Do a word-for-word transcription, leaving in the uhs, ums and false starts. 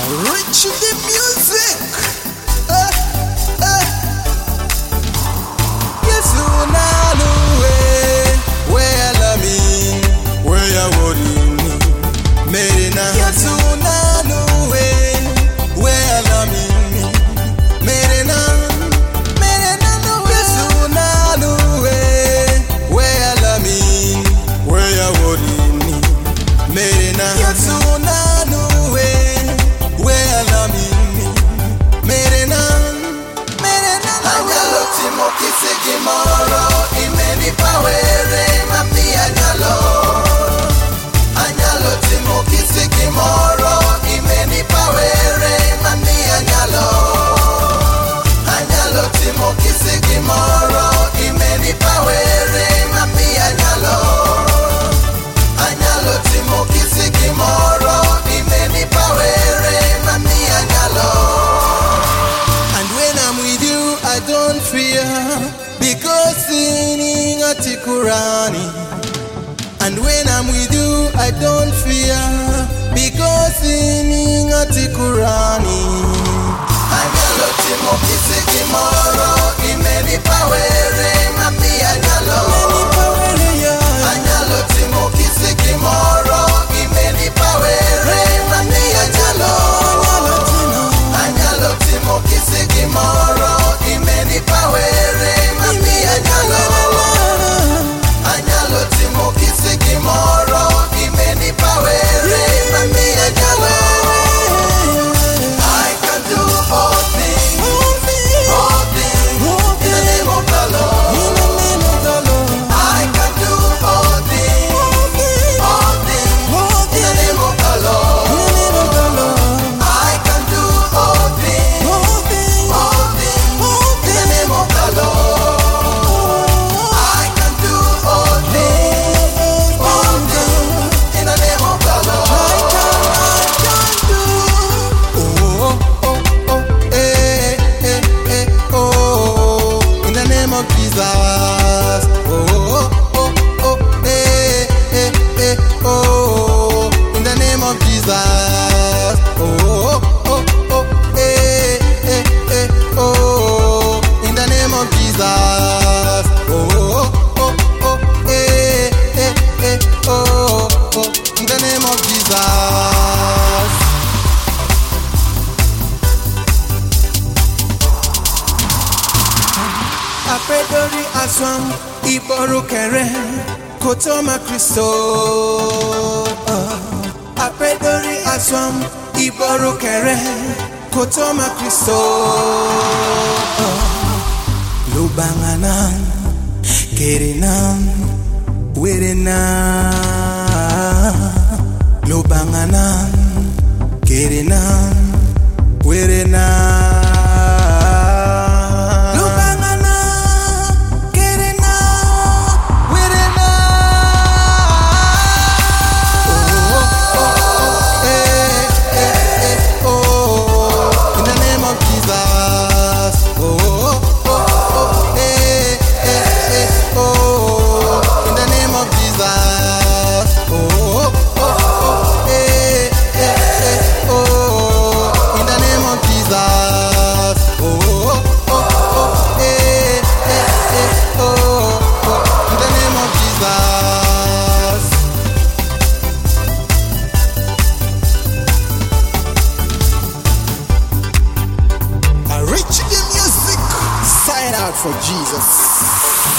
Rich the music. Eh, eh. Yes, you know way. Where I mean, where you worry me. Merina. Yes, you know way. Where I mean, Merina. Merina no way. Yes, you know way. Where I mean, where you worry me. Merina. Yes, you know way. Moro imeni pawere mami anyalo anyalo timo kisiki moro imeni pawere mami anyalo anyalo timo kisiki moro imeni pawere mami anyalo anyalo timo kisiki moro imeni pawere mami anyalo. And when I'm with you I don't fear, because singing at the Quran. And when I'm with you, I don't fear, because singing at the Quran. Anyalo timo kisiki moro imeni pawere mami anyalo. Anyalo timo kisiki moro imeni pawere mami anyalo. Anyalo timo kisiki moro imeni pawere. Anyalo timo kisiki moro imeni pawere mami anyalo. I can do all things, all things in the name of the Lord. I can do all things, all things in the name of the Lord. I can do all things, all things in the name of the Lord. Apedori aswam iboru kere kotoma Kristo. Apedori aswam iboru kere kotoma Kristo. Lubanganan kerenan werena. Lubanganan kerenan werena. For Jesus.